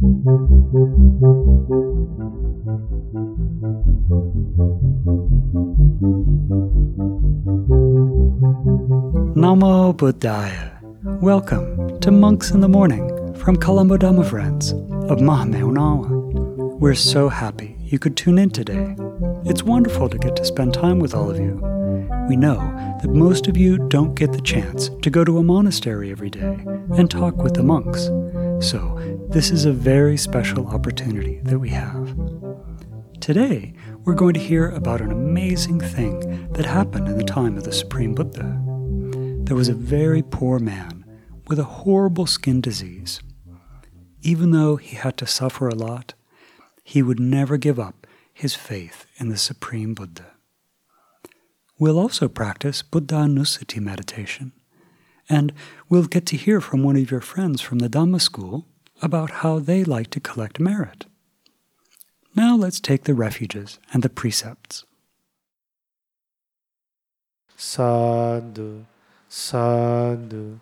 Namo Buddhaya. Welcome to Monks in the Morning from Colombo Dhamma Friends of Mahameonawa. We're so happy you could tune in today. It's wonderful to get to spend time with all of you. We know that most of you don't get the chance to go to a monastery every day and talk with the monks, so this is a very special opportunity that we have. Today, we're going to hear about an amazing thing that happened in the time of the Supreme Buddha. There was a very poor man with a horrible skin disease. Even though he had to suffer a lot, he would never give up his faith in the Supreme Buddha. We'll also practice Buddhanussati meditation, and we'll get to hear from one of your friends from the Dhamma school about how they like to collect merit. Now let's take the refuges and the precepts. Sadhu, sadhu,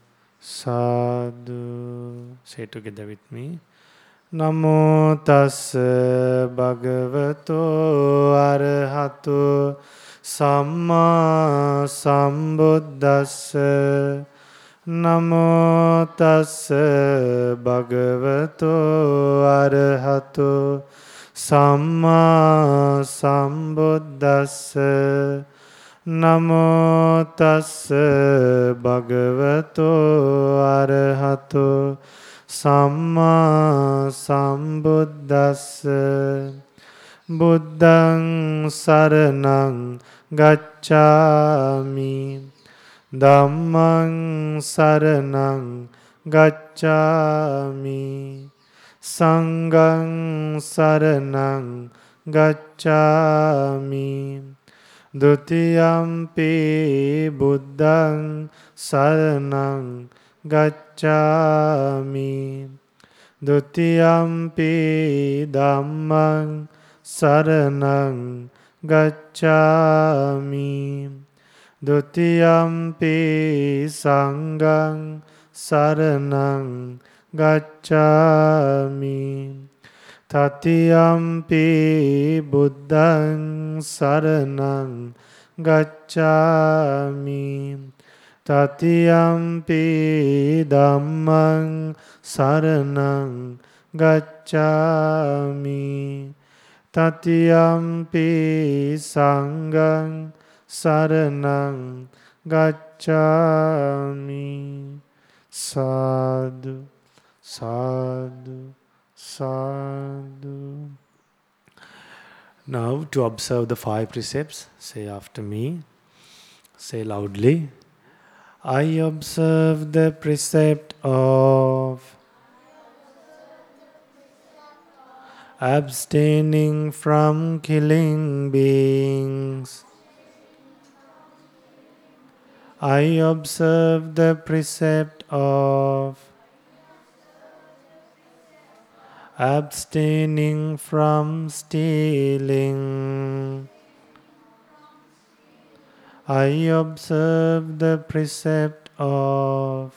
sadhu. Say together with me. Namo tassa bhagavato arahato samma sambuddhassa. Namo tassa bhagavato arahato samma sambuddhassa. Namo tassa bhagavato arahato samma sambuddhassa. Buddhaṃ saranang gacchāmi. Dhammaṃ saranang gacchāmi. Sanghaṃ saranang gacchāmi. Dutiyampi buddhaṃ saranang gacchāmi. Dutiyampi dhammaṃ saranang gacchāmi. Dutiyampi sanghaṃ saranang gacchāmi. Tatiyampi buddhaṃ saranang gacchāmi. Tatiyampi dhammaṃ saranang gacchāmi. Tatiyampi sanghaṃ saranang gacchāmi. Sadhu, sadhu, sadhu. Now to observe the 5 precepts, say after me. Say loudly. I observe the precept of abstaining from killing beings. I observe the precept of abstaining from stealing. I observe the precept of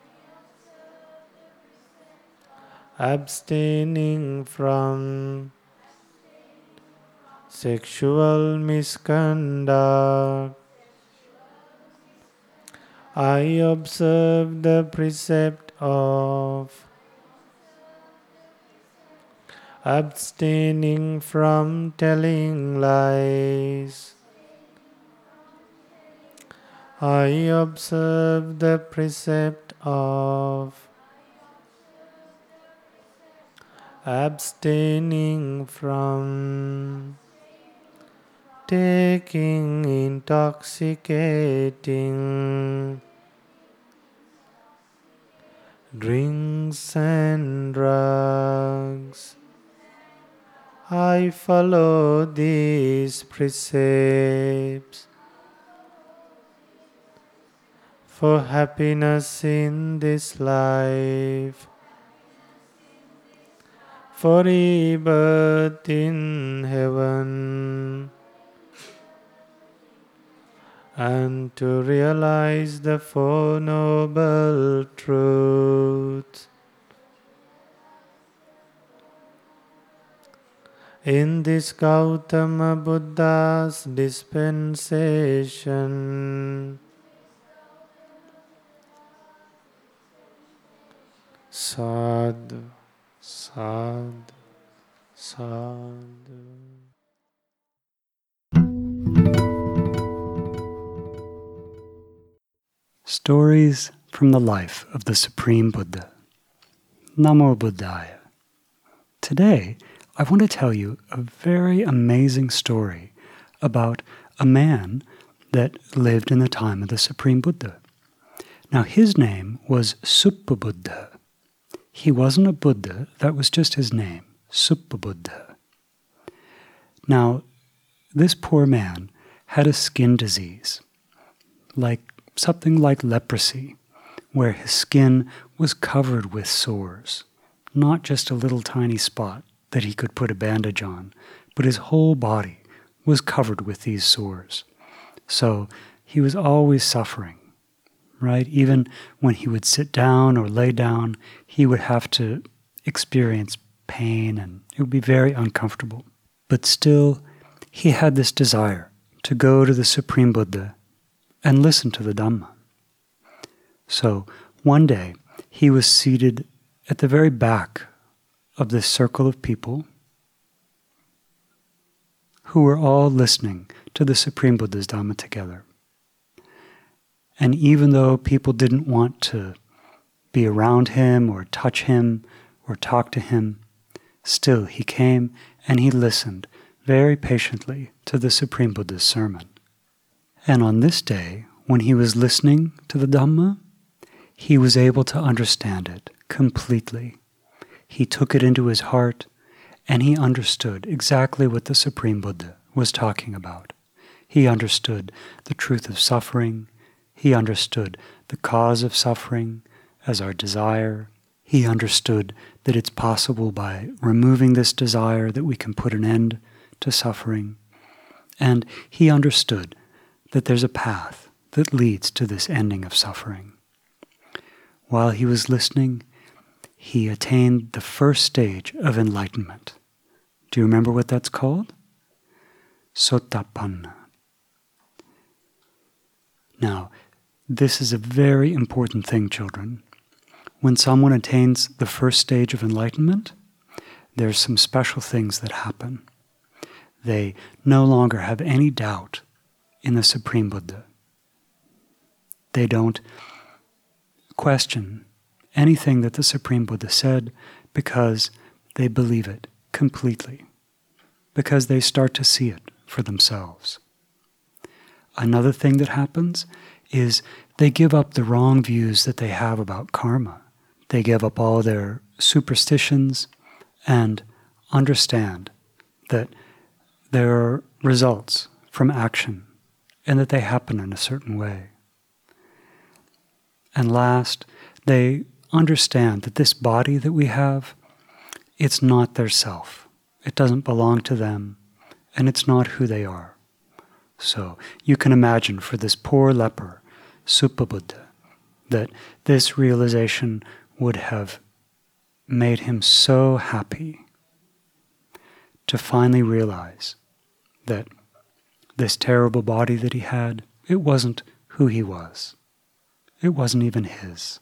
abstaining from sexual misconduct. I observe the precept of abstaining from telling lies. I observe the precept of abstaining from taking intoxicating drinks and drugs. I follow these precepts for happiness in this life, for rebirth in heaven, and to realize the Four Noble Truths. in this Gautama Buddha's dispensation. Sadhu, sadhu, sadhu. Stories from the life of the Supreme Buddha. Namo Buddhaya. Today, I want to tell you a very amazing story about a man that lived in the time of the Supreme Buddha. Now, his name was Suppabuddha. He wasn't a Buddha, that was just his name, Suppabuddha. Now, this poor man had a skin disease, something like leprosy, where his skin was covered with sores, not just a little tiny spot that he could put a bandage on, but his whole body was covered with these sores. So he was always suffering, right? Even when he would sit down or lay down, he would have to experience pain and it would be very uncomfortable. But still, he had this desire to go to the Supreme Buddha and listen to the Dhamma. So one day, he was seated at the very back of this circle of people who were all listening to the Supreme Buddha's Dhamma together. And even though people didn't want to be around him or touch him or talk to him, still he came and he listened very patiently to the Supreme Buddha's sermon. And on this day, when he was listening to the Dhamma, he was able to understand it completely. He took it into his heart, and he understood exactly what the Supreme Buddha was talking about. He understood the truth of suffering. He understood the cause of suffering as our desire. He understood that it's possible by removing this desire that we can put an end to suffering. And he understood that there's a path that leads to this ending of suffering. While he was listening, he attained the first stage of enlightenment. Do you remember what that's called? Sotapanna. Now, this is a very important thing, children. When someone attains the first stage of enlightenment, there's some special things that happen. They no longer have any doubt in the Supreme Buddha. They don't question anything that the Supreme Buddha said because they believe it completely, because they start to see it for themselves. Another thing that happens is they give up the wrong views that they have about karma. They give up all their superstitions and understand that there are results from action and that they happen in a certain way. And last, they understand that this body that we have, it's not their self. It doesn't belong to them, and it's not who they are. So you can imagine for this poor leper, Suppabuddha, that this realization would have made him so happy to finally realize that this terrible body that he had, it wasn't who he was. It wasn't even his.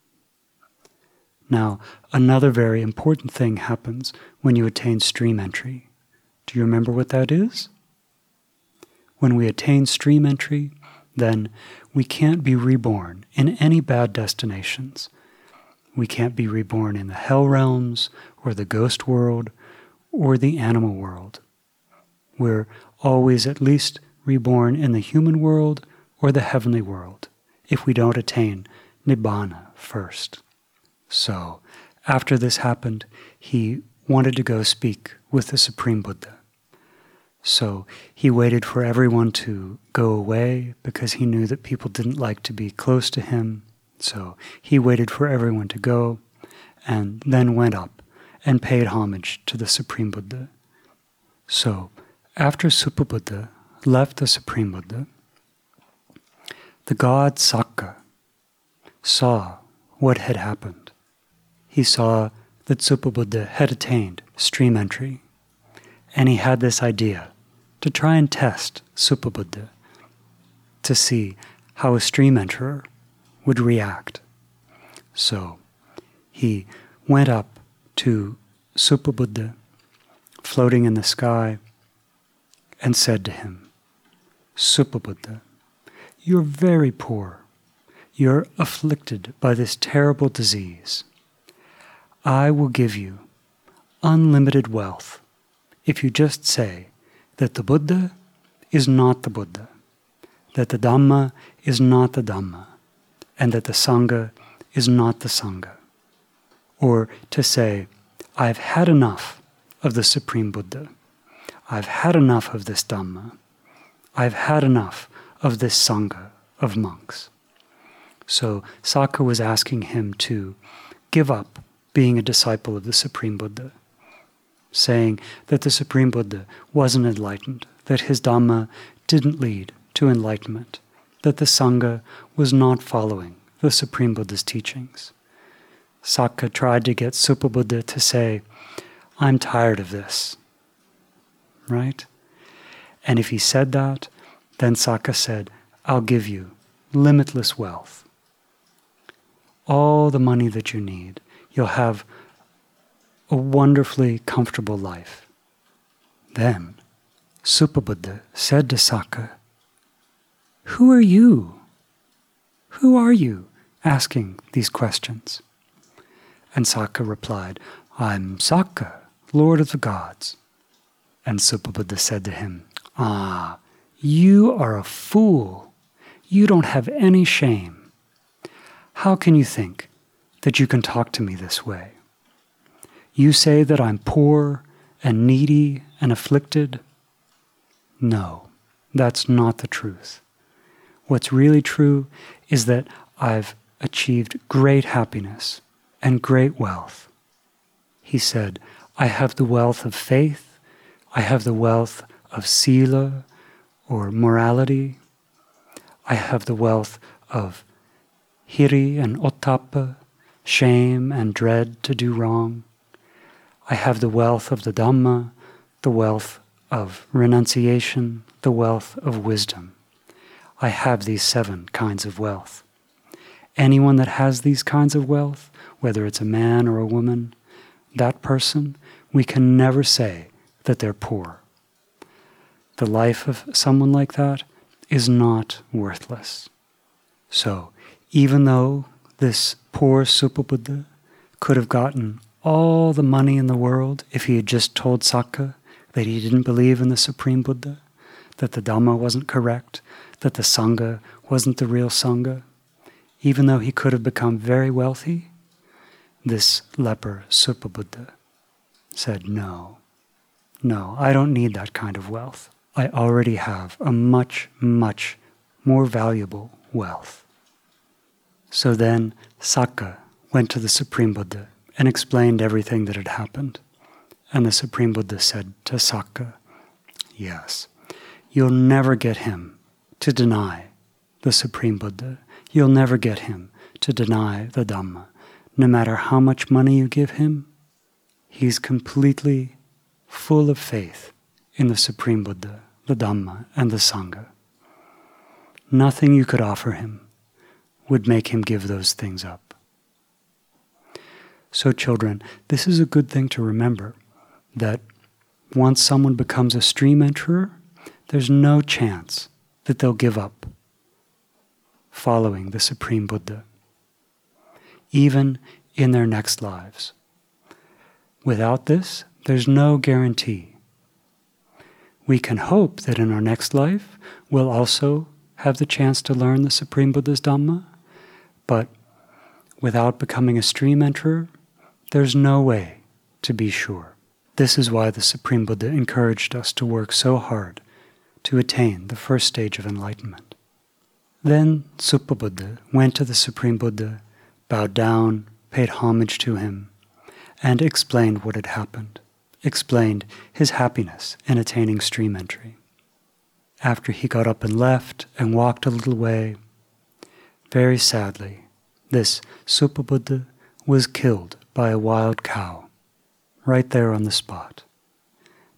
Now, another very important thing happens when you attain stream entry. Do you remember what that is? When we attain stream entry, then we can't be reborn in any bad destinations. We can't be reborn in the hell realms, or the ghost world, or the animal world. We're always at least reborn in the human world or the heavenly world, if we don't attain Nibbana first. So, after this happened, he wanted to go speak with the Supreme Buddha. So he waited for everyone to go away because he knew that people didn't like to be close to him. So he waited for everyone to go and then went up and paid homage to the Supreme Buddha. So after Suppabuddha left the Supreme Buddha, the god Sakka saw what had happened. He saw that Suppabuddha had attained stream entry, And he had this idea to try and test Supabuddha to see how a stream enterer would react. So he went up to Supabuddha, floating in the sky, and said to him, Supabuddha, you're very poor. You're afflicted by this terrible disease. I will give you unlimited wealth if you just say that the Buddha is not the Buddha, that the Dhamma is not the Dhamma, and that the Sangha is not the Sangha. Or to say, I've had enough of the Supreme Buddha. I've had enough of this Dhamma. I've had enough of this Sangha of monks. So Sakka was asking him to give up being a disciple of the Supreme Buddha, saying that the Supreme Buddha wasn't enlightened, that his Dhamma didn't lead to enlightenment, that the Sangha was not following the Supreme Buddha's teachings. Sakka tried to get Supabuddha to say, I'm tired of this, right? And if he said that, then Sakka said, I'll give you limitless wealth. All the money that you need. You'll have a wonderfully comfortable life. Then Supabuddha said to Sakka, Who are you? Who are you asking these questions? And Sakka replied, I'm Sakka, Lord of the Gods. And Supabuddha said to him, you are a fool. You don't have any shame. How can you think that you can talk to me this way? You say that I'm poor and needy and afflicted. No, that's not the truth. What's really true is that I've achieved great happiness and great wealth. He said, I have the wealth of faith, I have the wealth of sila, or morality, I have the wealth of hiri and ottappa, shame and dread to do wrong. I have the wealth of the Dhamma, the wealth of renunciation, the wealth of wisdom. I have these 7 kinds of wealth. Anyone that has these kinds of wealth, whether it's a man or a woman, that person, we can never say that they're poor. The life of someone like that is not worthless. So, even though this poor Supabuddha could have gotten all the money in the world if he had just told Sakka that he didn't believe in the Supreme Buddha, that the Dhamma wasn't correct, that the Sangha wasn't the real Sangha, even though he could have become very wealthy, this leper Supabuddha said, no, I don't need that kind of wealth. I already have a much, much more valuable wealth. So then Sakka went to the Supreme Buddha and explained everything that had happened. And the Supreme Buddha said to Sakka, yes, you'll never get him to deny the Supreme Buddha. You'll never get him to deny the Dhamma. No matter how much money you give him, he's completely full of faith in the Supreme Buddha, the Dhamma, and the Sangha. Nothing you could offer him would make him give those things up. So children, this is a good thing to remember, that once someone becomes a stream enterer, there's no chance that they'll give up following the Supreme Buddha, even in their next lives. Without this, there's no guarantee. We can hope that in our next life, we'll also have the chance to learn the Supreme Buddha's Dhamma, but without becoming a stream enterer, there's no way to be sure. This is why the Supreme Buddha encouraged us to work so hard to attain the first stage of enlightenment. Then Supabuddha went to the Supreme Buddha, bowed down, paid homage to him, and explained what had happened, explained his happiness in attaining stream entry. After he got up and left and walked a little way, very sadly, this Supabuddha was killed by a wild cow, right there on the spot.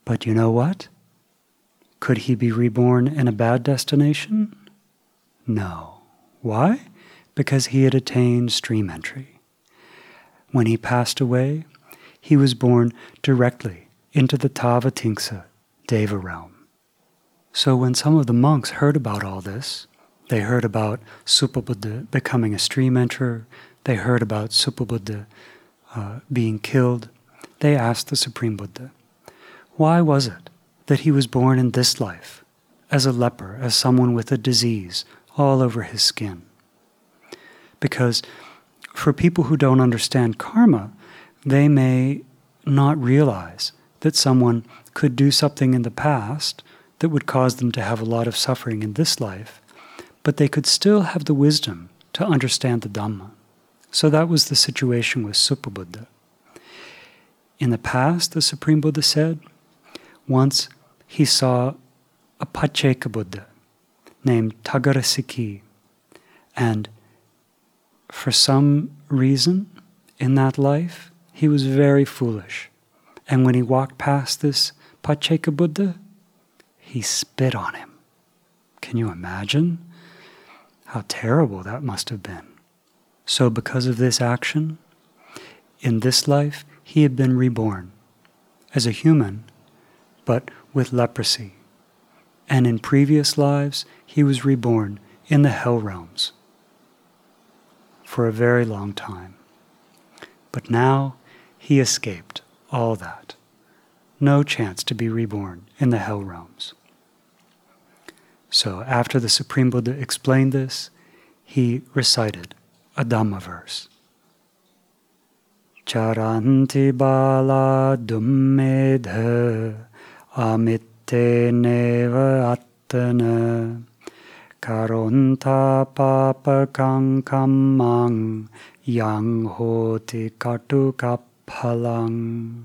But you know what? Could he be reborn in a bad destination? No. Why? Because he had attained stream entry. When he passed away, he was born directly into the Tavatimsa Deva realm. So when some of the monks heard about all this, they heard about Supabuddha becoming a stream enterer, they heard about Supabuddha being killed, they asked the Supreme Buddha, why was it that he was born in this life, as a leper, as someone with a disease all over his skin? Because for people who don't understand karma, they may not realize that someone could do something in the past that would cause them to have a lot of suffering in this life, but they could still have the wisdom to understand the Dhamma. So that was the situation with Supabuddha. In the past, the Supreme Buddha said, once he saw a Pacceka Buddha named Tagarasiki, and for some reason in that life, he was very foolish. And when he walked past this Pacceka Buddha, he spit on him. Can you imagine how terrible that must have been? So because of this action, in this life, he had been reborn as a human, but with leprosy. And in previous lives, he was reborn in the hell realms for a very long time. But now he escaped all that. No chance to be reborn in the hell realms. So after the Supreme Buddha explained this, he recited a Dhamma verse. Charanti bala dummedha amitte neva attana karonta papakang kammang yang hoti katukaphalang.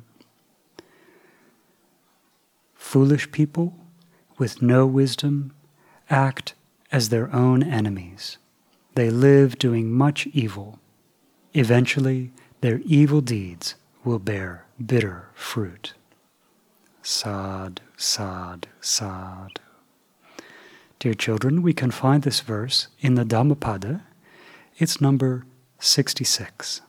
Foolish people with no wisdom act as their own enemies. They live doing much evil. Eventually, their evil deeds will bear bitter fruit. Sadhu, sadhu, sadhu. Dear children, we can find this verse in the Dhammapada. It's number 66.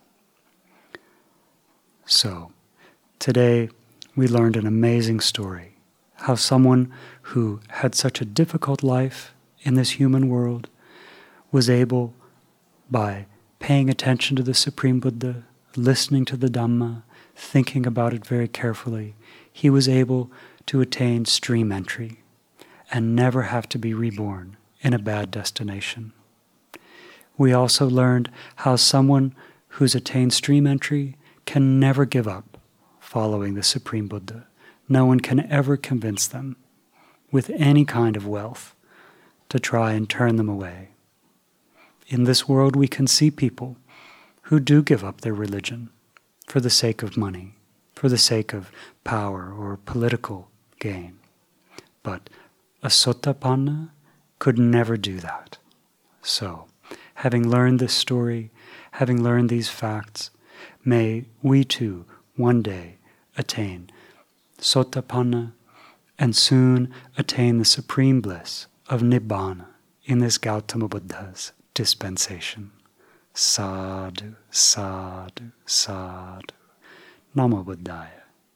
So, today we learned an amazing story, how someone who had such a difficult life in this human world was able, by paying attention to the Supreme Buddha, listening to the Dhamma, thinking about it very carefully, he was able to attain stream entry and never have to be reborn in a bad destination. We also learned how someone who's attained stream entry can never give up following the Supreme Buddha. No one can ever convince them with any kind of wealth to try and turn them away. In this world we can see people who do give up their religion for the sake of money, for the sake of power or political gain. But a Sotapanna could never do that. So, having learned this story, having learned these facts, may we too one day attain Sotapanna and soon attain the supreme bliss of Nibbana in this Gautama Buddha's dispensation. Sadhu, sadhu, sadhu. Namo Buddhaya.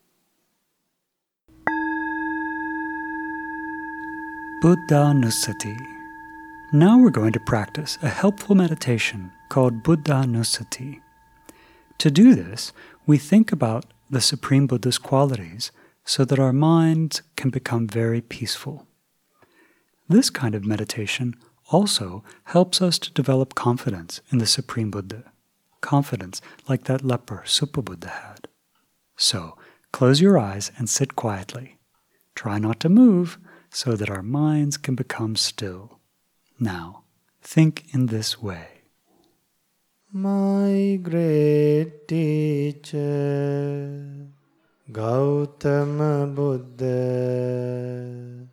Buddhanusati. Now we're going to practice a helpful meditation called Buddhanusati. To do this, we think about the Supreme Buddha's qualities so that our minds can become very peaceful. This kind of meditation also helps us to develop confidence in the Supreme Buddha, confidence like that leper Supabuddha had. So, close your eyes and sit quietly. Try not to move so that our minds can become still. Now, think in this way. My great teacher, Gautama Buddha,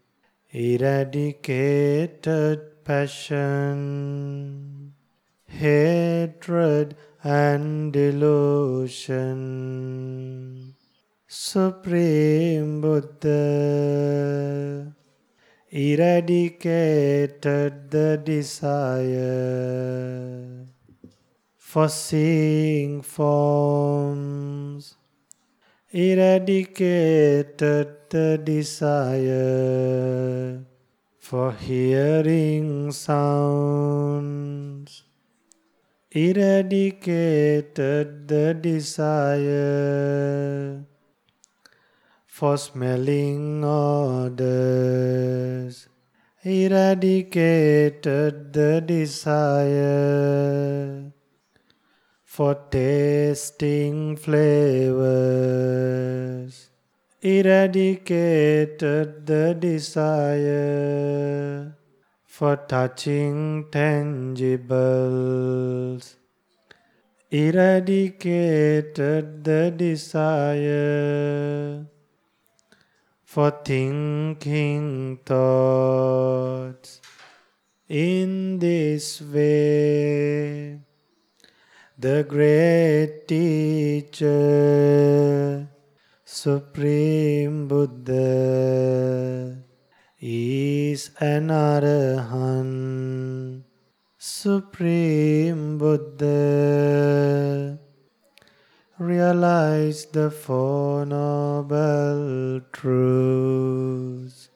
eradicated passion, hatred and delusion, Supreme Buddha eradicated the desire for seeing forms, eradicated the desire for hearing sounds, eradicated the desire for smelling odors, eradicated the desire for tasting flavors, eradicated the desire for touching tangibles, eradicated the desire for thinking thoughts. In this way, the great teacher, Supreme Buddha, is an Arahant. Supreme Buddha realized the Four Noble Truths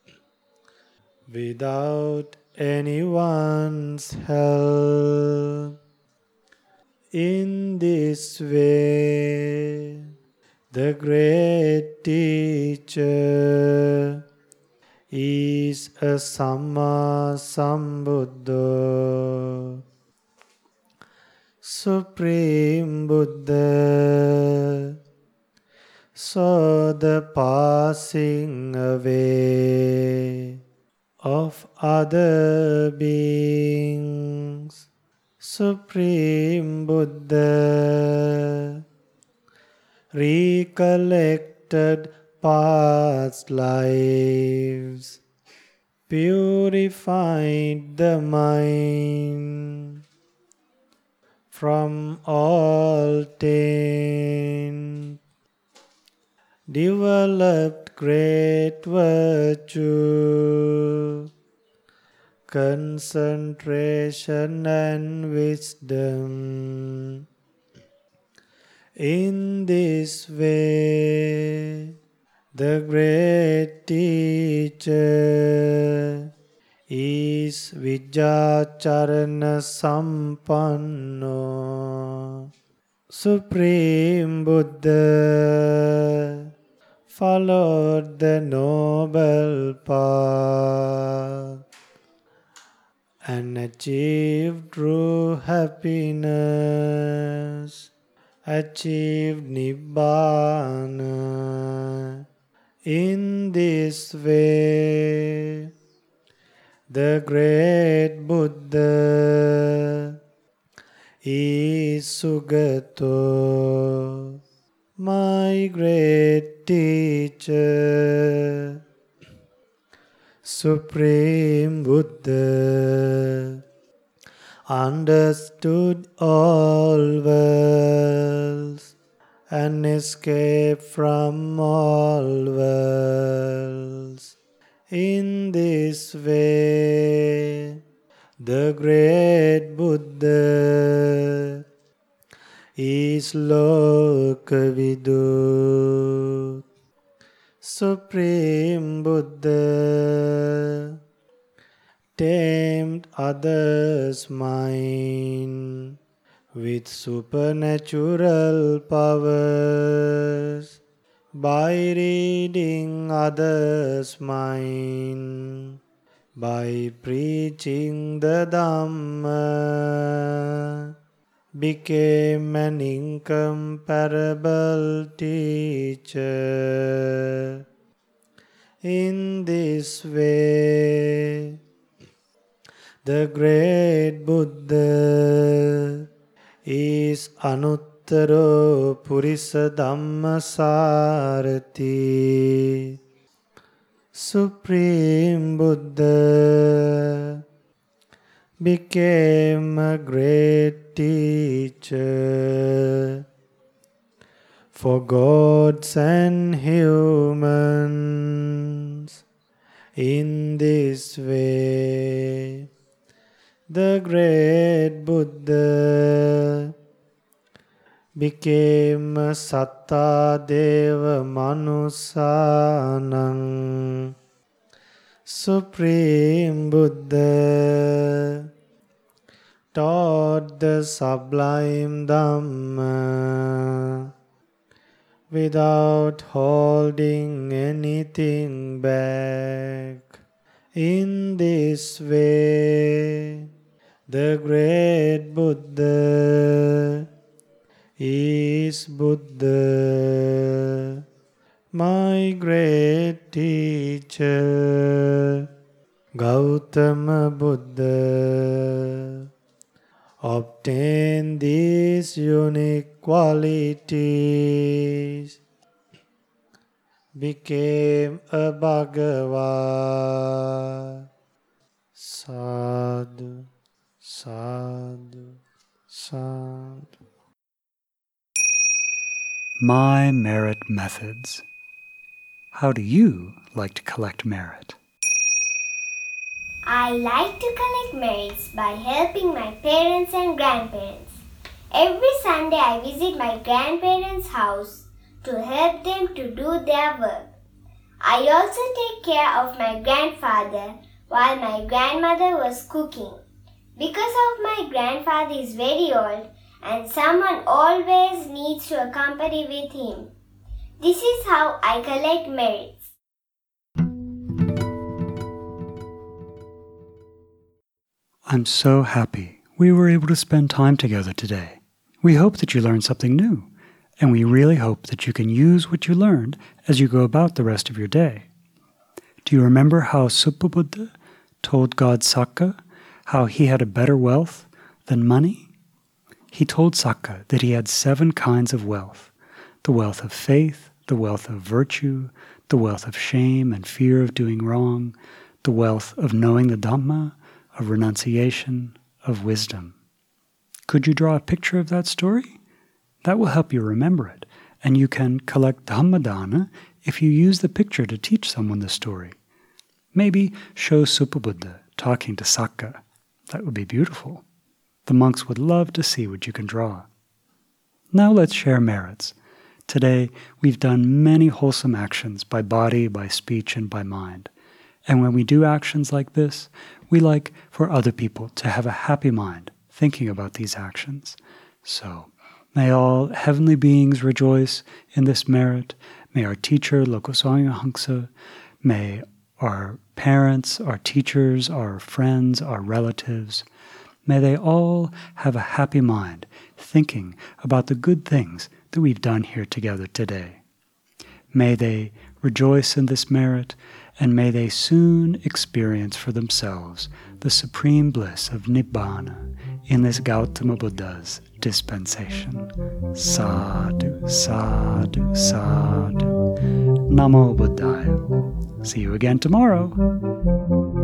without anyone's help. In this way, the great teacher is a Samma Sambuddha. Supreme Buddha saw the passing away of other beings. Supreme Buddha recollected past lives, purified the mind from all taint, developed great virtue, concentration and wisdom. In this way, the great teacher is Vijjacharana Sampanno. Supreme Buddha followed the noble path and achieved true happiness, achieved Nibbana. In this way, the great Buddha is Sugato, my great teacher. Supreme Buddha understood all worlds and escaped from all worlds. In this way, the great Buddha is Lokavidut. Supreme Buddha tamed others' mind with supernatural powers by reading others' mind, by preaching the Dhamma, became an incomparable teacher. In this way, the great Buddha is Anuttaro Purisa Dhammasarati. Supreme Buddha became a great teacher for gods and humans. In this way, the great Buddha became Satta Deva Manusanang, Supreme Buddha, taught the sublime Dhamma without holding anything back. In this way, the great Buddha is Buddha, my great teacher, Gautama Buddha, obtained these unique qualities, became a Bhagava. Sadhu, sadhu, sadhu. My merit methods. How do you like to collect merit? I like to collect merits by helping my parents and grandparents. Every Sunday I visit my grandparents' house to help them to do their work. I also take care of my grandfather while my grandmother was cooking. Because of my grandfather is very old and someone always needs to accompany with him. This is how I collect merits. I'm so happy we were able to spend time together today. We hope that you learned something new, and we really hope that you can use what you learned as you go about the rest of your day. Do you remember how Suppabuddha told God Sakka how he had a better wealth than money? He told Sakka that he had 7 kinds of wealth: the wealth of faith, the wealth of virtue, the wealth of shame and fear of doing wrong, the wealth of knowing the Dhamma, of renunciation, of wisdom. Could you draw a picture of that story? That will help you remember it, and you can collect Dhammadana if you use the picture to teach someone the story. Maybe show Suppabuddha talking to Sakka. That would be beautiful. The monks would love to see what you can draw. Now let's share merits. Today we've done many wholesome actions by body, by speech, and by mind. And when we do actions like this, we like for other people to have a happy mind thinking about these actions. So, may all heavenly beings rejoice in this merit. May our teacher, Lokaswami Hangsa, may our parents, our teachers, our friends, our relatives, may they all have a happy mind thinking about the good things that we've done here together today. May they rejoice in this merit, and may they soon experience for themselves the supreme bliss of Nibbana in this Gautama Buddha's dispensation. Sadhu, sadhu, sadhu. Namo Buddhaya. See you again tomorrow.